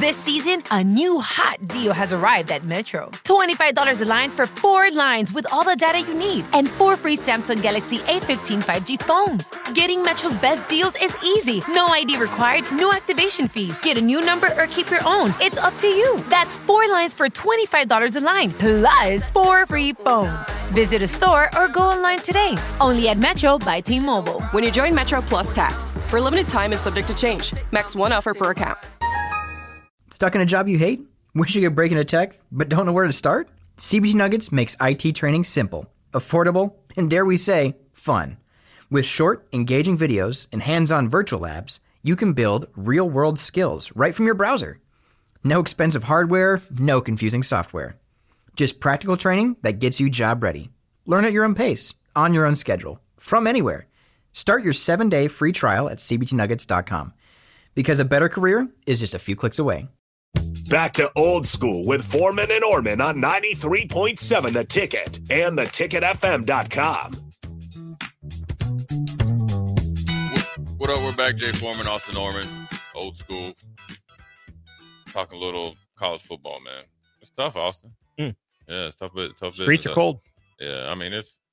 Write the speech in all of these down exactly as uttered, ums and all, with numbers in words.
This season, a new hot deal has arrived at Metro. twenty-five dollars a line for four lines with all the data you need and four free Samsung Galaxy A fifteen five G phones. Getting Metro's best deals is easy. No I D required, no activation fees. Get a new number or keep your own. It's up to you. That's four lines for twenty-five dollars a line, plus four free phones. Visit a store or go online today. Only at Metro by T-Mobile. When you join Metro Plus Tax. For a limited time and subject to change. Max one offer per account. Stuck in a job you hate? Wish you could break into tech, but don't know where to start? C B T Nuggets makes I T training simple, affordable, and dare we say, fun. With short, engaging videos and hands-on virtual labs, you can build real-world skills right from your browser. No expensive hardware, no confusing software. Just practical training that gets you job ready. Learn at your own pace, on your own schedule, from anywhere. Start your seven-day free trial at c b t nuggets dot com. Because a better career is just a few clicks away. Back to old school with Foreman and Orman on ninety-three point seven The Ticket and the ticket f m dot com. What up? We're back. Jay Foreman, Austin Orman, old school. Talking a little college football, man. It's tough, Austin. Mm. Yeah, it's tough. But tough. Streets are cold. Yeah, I mean it's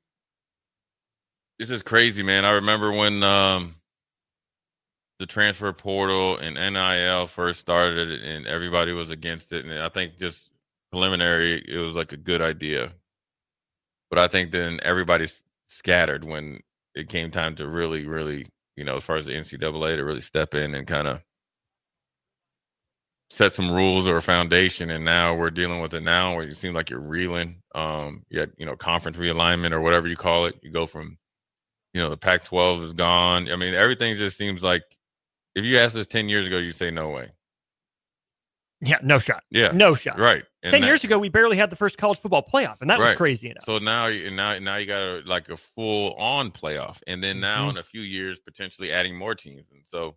this is crazy, man. I remember when um, the transfer portal and N I L first started, and everybody was against it. And I think just preliminary, it was like a good idea. But I think then everybody scattered when it came time to really, really, you know, as far as the N C double A to really step in and kind of set some rules or a foundation. And now we're dealing with it now where you seem like you're reeling. Um, you had, you know, conference realignment or whatever you call it. You go from, you know, the Pac twelve is gone. I mean, everything just seems like, if you asked us ten years ago, you say no way. Yeah, no shot. Yeah. No shot. Right. And ten that, years ago, we barely had the first college football playoff, and that right. was crazy enough. So now, now, now you got a, like a full-on playoff. And then now mm-hmm. in a few years, potentially adding more teams. And so,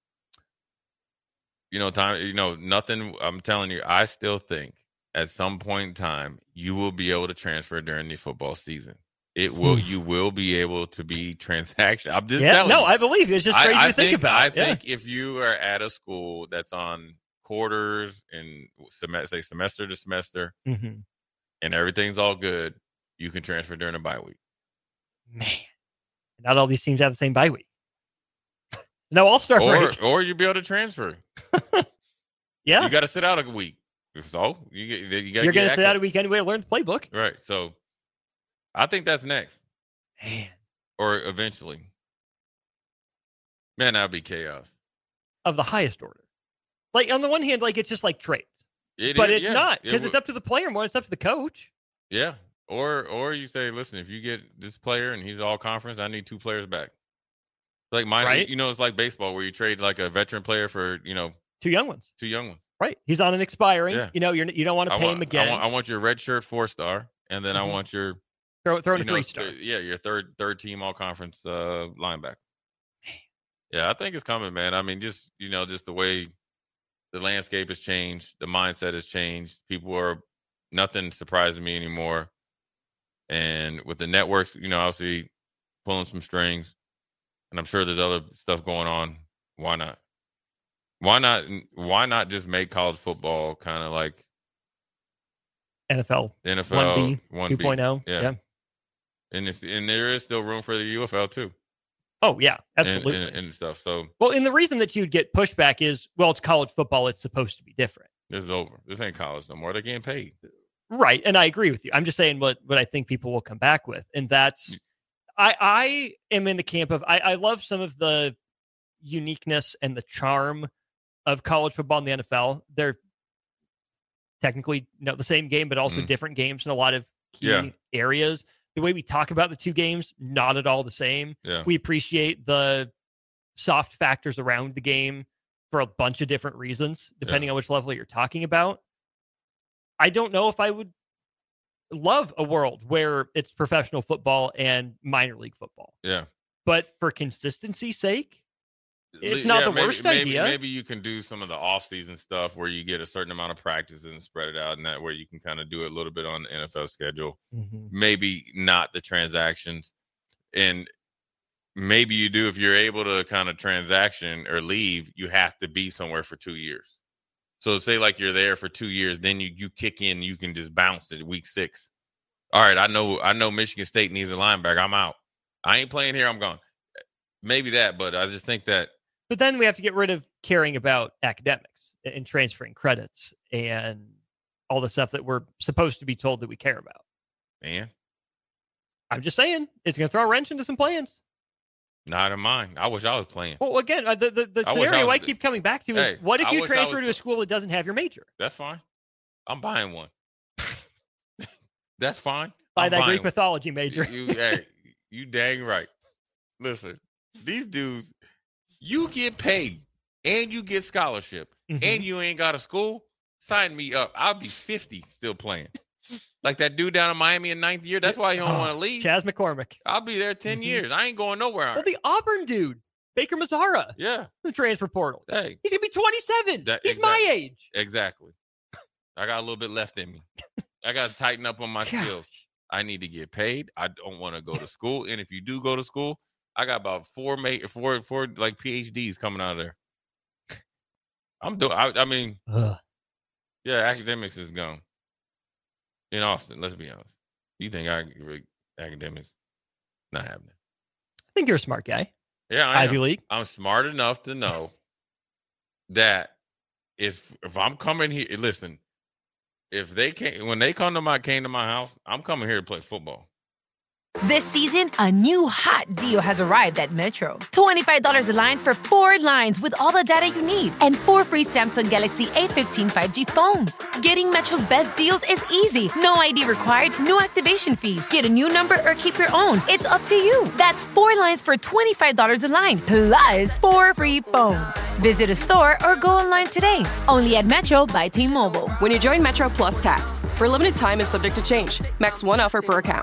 you know, time, you know, nothing, I'm telling you, I still think at some point in time, you will be able to transfer during the football season. It will. You will be able to be transaction. I'm just yeah, telling no, you. I believe you. It's just crazy I, I to think, think about. I yeah. think if you are at a school that's on quarters and sem- say semester to semester, mm-hmm. and everything's all good, you can transfer during a bye week. Man, not all these teams have the same bye week. No all-star or, break. Or you'll be able to transfer. yeah, you got to sit out a week. So you get, you got. You're going to sit out a week anyway to learn the playbook, right? So. I think that's next. Man. Or eventually. Man, that'd be chaos. Of the highest order. Like, on the one hand, like, it's just like trades. It but is, it's yeah. not, because it it's up to the player more. It's up to the coach. Yeah. Or or you say, listen, if you get this player and he's all conference, I need two players back. Like mine, right? You know, it's like baseball where you trade like a veteran player for, you know. Two young ones. Two young ones. Right. He's on an expiring. Yeah. You know, you're, you don't want to I pay want, him again. I want, I want your red shirt four star, and then mm-hmm. I want your. Throw, throw in a know, three star. Th- yeah, your third third team all conference uh, linebacker. Yeah, I think it's coming, man. I mean, just you know, just the way the landscape has changed, the mindset has changed. People are nothing surprising me anymore. And with the networks, you know, obviously pulling some strings, and I'm sure there's other stuff going on. Why not? Why not? Why not just make college football kind of like N F L, N F L one B, two point oh? Yeah. yeah. And it's and there is still room for the U F L too. Oh yeah, absolutely, and, and, and stuff. So well, and the reason that you'd get pushback is, well, it's college football; it's supposed to be different. This is over. This ain't college no more. They're getting paid, right? And I agree with you. I'm just saying what what I think people will come back with, and that's I I am in the camp of I, I love some of the uniqueness and the charm of college football in the N F L. They're technically you know, the same game, but also mm. different games in a lot of key yeah. areas. The way we talk about the two games, not at all the same. Yeah. We appreciate the soft factors around the game for a bunch of different reasons, depending yeah. on which level you're talking about. I don't know if I would love a world where it's professional football and minor league football. Yeah. But for consistency's sake, it's not yeah, the maybe, worst maybe, idea. Maybe you can do some of the off-season stuff where you get a certain amount of practice and spread it out, and that where you can kind of do it a little bit on the N F L schedule. Mm-hmm. Maybe not the transactions, and maybe you do if you're able to kind of transaction or leave. You have to be somewhere for two years. So say like you're there for two years, then you you kick in, you can just bounce at week six. All right, I know I know Michigan State needs a linebacker. I'm out. I ain't playing here. I'm gone. Maybe that, but I just think that. But then we have to get rid of caring about academics and transferring credits and all the stuff that we're supposed to be told that we care about. And I'm just saying, it's going to throw a wrench into some plans. Not in mine. I wish I was playing. Well, again, uh, the, the, the I scenario I, I, was, I keep coming back to is, hey, what if I you wish I transfer was, to a school that doesn't have your major? That's fine. I'm buying one. That's fine. Buy I'm that Greek one. mythology major. You, hey, you dang right. Listen, these dudes, you get paid and you get scholarship mm-hmm. and you ain't got a school. Sign me up. I'll be fifty still playing. Like that dude down in Miami in ninth year. That's why you don't oh, want to leave. Chaz McCormick. I'll be there ten mm-hmm. years. I ain't going nowhere. Well, the Auburn dude, Baker Mazzara. Yeah. The transfer portal. Hey. He's going to be twenty-seven. That, He's exactly. my age. Exactly. I got a little bit left in me. I got to tighten up on my Gosh. skills. I need to get paid. I don't want to go to school. And if you do go to school, I got about four, mate, four, four like P H Ds coming out of there. I'm doing, I, I mean, Ugh. yeah, academics is gone. In Austin, let's be honest. You think I academics not happening? I think you're a smart guy. Yeah, I Ivy am. League. I'm smart enough to know that if if I'm coming here, listen, if they came when they come to my came to my house, I'm coming here to play football. This season, a new hot deal has arrived at Metro. twenty-five dollars a line for four lines with all the data you need and four free Samsung Galaxy A fifteen five G phones. Getting Metro's best deals is easy. No I D required, no activation fees. Get a new number or keep your own. It's up to you. That's four lines for twenty-five dollars a line, plus four free phones. Visit a store or go online today. Only at Metro by T-Mobile. When you join Metro Plus Tax, for a limited time and subject to change. Max one offer per account.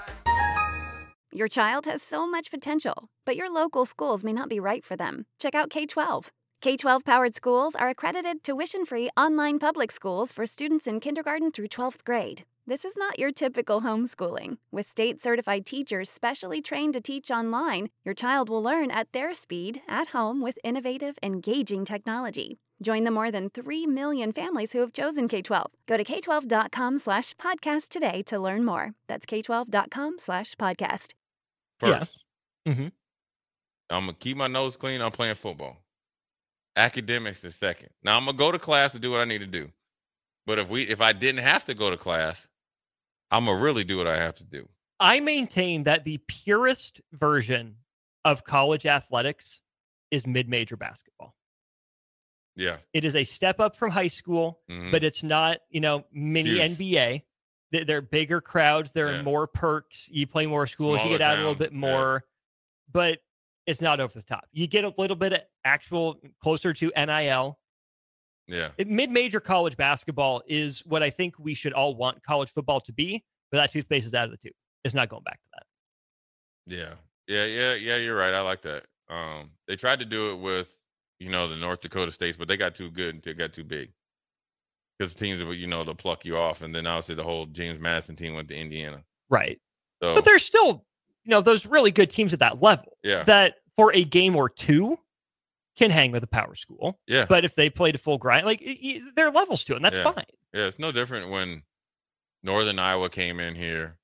Your child has so much potential, but your local schools may not be right for them. Check out K twelve. K twelve powered schools are accredited tuition-free online public schools for students in kindergarten through twelfth grade. This is not your typical homeschooling. With state-certified teachers specially trained to teach online, your child will learn at their speed, at home, with innovative, engaging technology. Join the more than three million families who have chosen K twelve. Go to k twelve dot com slash podcast today to learn more. That's k twelve dot com slash podcast. First, yeah. mm-hmm. I'm going to keep my nose clean. I'm playing football. Academics is second. Now, I'm going to go to class to do what I need to do. But if we, if I didn't have to go to class, I'm going to really do what I have to do. I maintain that the purest version of college athletics is mid-major basketball. Yeah. It is a step up from high school, mm-hmm. but it's not, you know, mini Huge. N B A. They're bigger crowds. There yeah. are more perks. You play more schools. Smaller you get out town. a little bit more, yeah. but it's not over the top. You get a little bit of actual closer to N I L. Yeah. It, mid-major college basketball is what I think we should all want college football to be, but that toothpaste is out of the tube. It's not going back to that. Yeah. Yeah. Yeah. Yeah. You're right. I like that. Um, they tried to do it with, you know, the North Dakota states, but they got too good and they got too big. Because teams, you know, they'll pluck you off. And then obviously the whole James Madison team went to Indiana. Right. So, but there's still, you know, those really good teams at that level. Yeah. That for a game or two can hang with a power school. Yeah. But if they played a full grind, like it, it, there are levels to it, and that's yeah. fine. Yeah. It's no different when Northern Iowa came in here.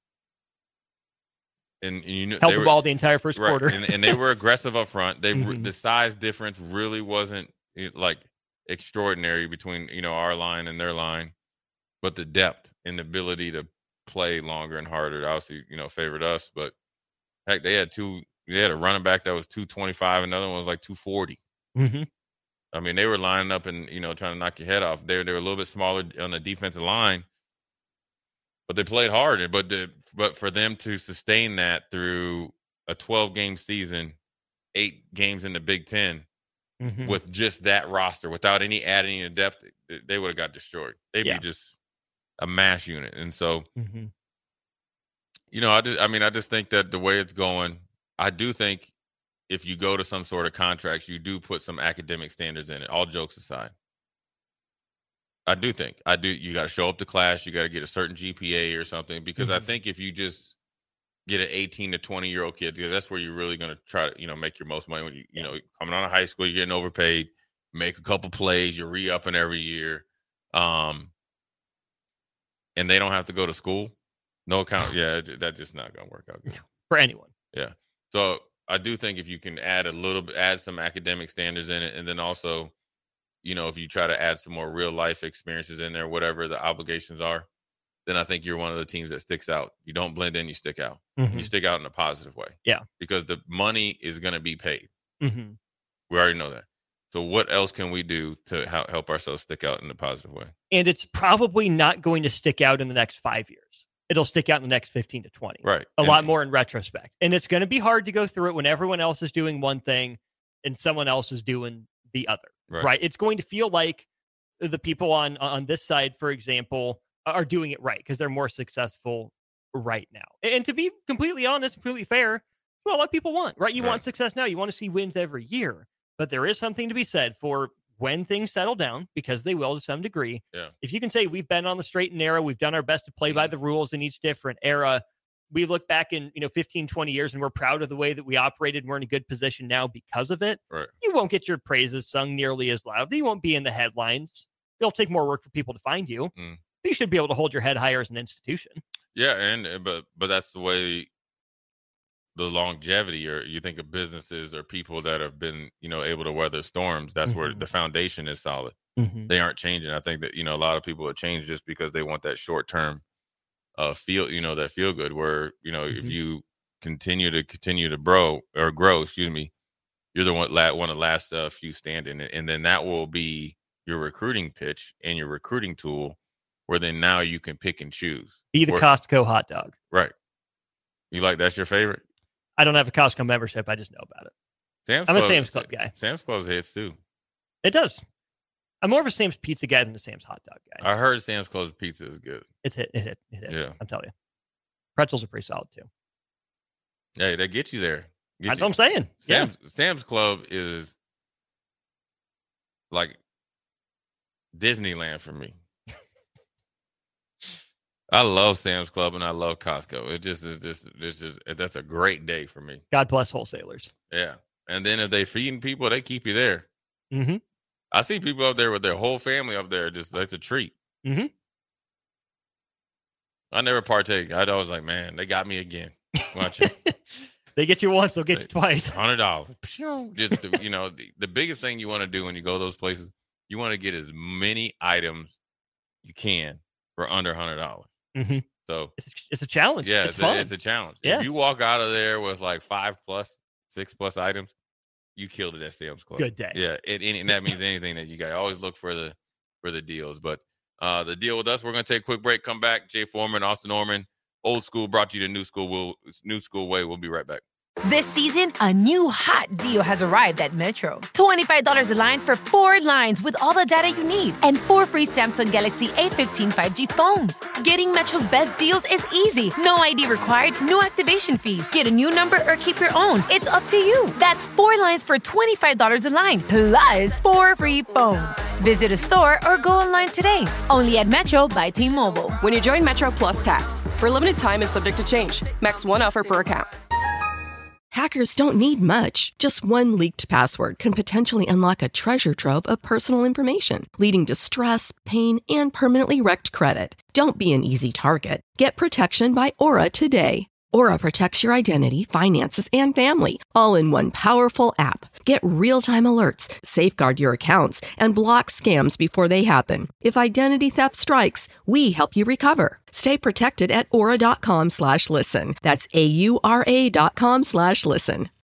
And, and you know, held they the were, ball the entire first right, quarter. and, and they were aggressive up front. They mm-hmm. The size difference really wasn't like extraordinary between, you know, our line and their line. But the depth and the ability to play longer and harder, obviously, you know, favored us. But heck, they had two. They had a running back that was two twenty-five, another one was like two forty. Mm-hmm. I mean, they were lining up and, you know, trying to knock your head off. They were, they were a little bit smaller on the defensive line, but they played hard. But the, but for them to sustain that through a twelve game season, eight games in the Big Ten, mm-hmm. with just that roster, without any adding in depth, they would have got destroyed. They'd yeah. be just a mash unit. And so, mm-hmm. you know, I just, I mean, I just think that the way it's going, I do think if you go to some sort of contracts, you do put some academic standards in it, all jokes aside. I do think I do. You got to show up to class. You got to get a certain G P A or something, because mm-hmm. I think if you just get an eighteen to twenty year old kid, because that's where you're really going to try to, you know, make your most money when you, you know, coming out of high school, you're getting overpaid, make a couple plays, you're re-upping every year. Um, and they don't have to go to school. No account. Yeah, that's just not going to work out good for anyone. Yeah. So I do think if you can add a little bit, add some academic standards in it, and then also, you know, if you try to add some more real life experiences in there, whatever the obligations are, then I think you're one of the teams that sticks out. You don't blend in, you stick out. Mm-hmm. You stick out in a positive way. Yeah. Because the money is going to be paid. Mm-hmm. We already know that. So what else can we do to help ourselves stick out in a positive way? And it's probably not going to stick out in the next five years. It'll stick out in the next fifteen to twenty. Right. A and, lot more in retrospect. And it's going to be hard to go through it when everyone else is doing one thing and someone else is doing the other. Right. right? It's going to feel like the people on, on this side, for example, are doing it right because they're more successful right now. And to be completely honest, completely fair, well, a lot of people want, right? You right. want success now. You want to see wins every year. But there is something to be said for when things settle down, because they will to some degree. Yeah. If you can say we've been on the straight and narrow, we've done our best to play mm-hmm. by the rules in each different era. We look back in, you know, fifteen, twenty years and we're proud of the way that we operated. And we're in a good position now because of it. Right. You won't get your praises sung nearly as loud. You won't be in the headlines. It'll take more work for people to find you. Mm. But you should be able to hold your head higher as an institution. Yeah. And, but, but that's the way the longevity, or you think of businesses or people that have been, you know, able to weather storms. That's mm-hmm. where the foundation is solid. Mm-hmm. They aren't changing. I think that, you know, a lot of people have changed just because they want that short term uh, feel, you know, that feel good where, you know, mm-hmm. if you continue to continue to grow or grow, excuse me, you're the one, one of the last uh, few standing. And then that will be your recruiting pitch and your recruiting tool, where then now you can pick and choose. Be the where, Costco hot dog. Right. You like, that's your favorite? I don't have a Costco membership. I just know about it. Sam's I'm Club, a Sam's Club guy. Sam's Club hits too. It does. I'm more of a Sam's pizza guy than a Sam's hot dog guy. I heard Sam's Club pizza is good. It's hit. It hit. It hit. Yeah. I'm telling you. Pretzels are pretty solid too. Hey, they get you there. Get That's you. what I'm saying. Sam's, yeah. Sam's Club is like Disneyland for me. I love Sam's Club and I love Costco. It just is just this is that's a great day for me. God bless wholesalers. Yeah, and then if they feeding people, they keep you there. Mm-hmm. I see people up there with their whole family up there. Just that's a treat. Mm-hmm. I never partake. I'd always like, man, they got me again. Watch it. They get you once, they'll get you twice. Hundred dollars. Just the, you know, the, the biggest thing you want to do when you go to those places, you want to get as many items you can for under hundred dollars. Mm-hmm. So it's, it's a challenge. Yeah, it's, it's, fun. A, it's a challenge. Yeah. If you walk out of there with like five plus, six plus items, you killed it at Sam's Club. Good day. Yeah, it, and that means anything that you got. Always look for the for the deals. But uh, the deal with us, we're gonna take a quick break. Come back. Jay Foreman, Austin Norman, Old School brought you to New School. We'll, New School Way. We'll be right back. This season, a new hot deal has arrived at Metro. twenty-five dollars a line for four lines with all the data you need and four free Samsung Galaxy A fifteen five G phones. Getting Metro's best deals is easy. No I D required, no activation fees. Get a new number or keep your own. It's up to you. That's four lines for twenty-five dollars a line, plus four free phones. Visit a store or go online today. Only at Metro by T-Mobile. When you join Metro Plus Tax, for a limited time and subject to change. Max one offer per account. Hackers don't need much. Just one leaked password can potentially unlock a treasure trove of personal information, leading to stress, pain, and permanently wrecked credit. Don't be an easy target. Get protection by Aura today. Aura protects your identity, finances, and family, all in one powerful app. Get real-time alerts, safeguard your accounts, and block scams before they happen. If identity theft strikes, we help you recover. Stay protected at aura.com slash listen. That's A-U-R-A dot com slash listen.